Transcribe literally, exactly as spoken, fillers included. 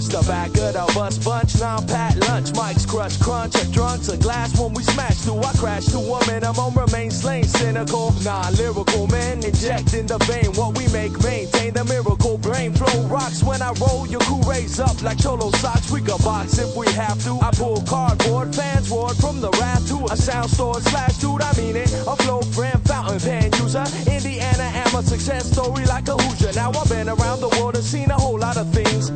It's the back of the bus bunch, non-pat lunch. Mics crush, crunch, a drunks, a glass when we smash. Do I crash to a minimum, remain slain, cynical, non-lyrical, man, inject in the vein. What we make, maintain the miracle brain. Flow rocks when I roll, your crew raise up like cholo socks. We can box if we have to. I pull cardboard, fans roared from the raft to a sound store slash dude, I mean it. A flow friend, fountain pen user, Indiana, am a success story like a Hoosier. Now I've been around the world and seen a whole lot of things.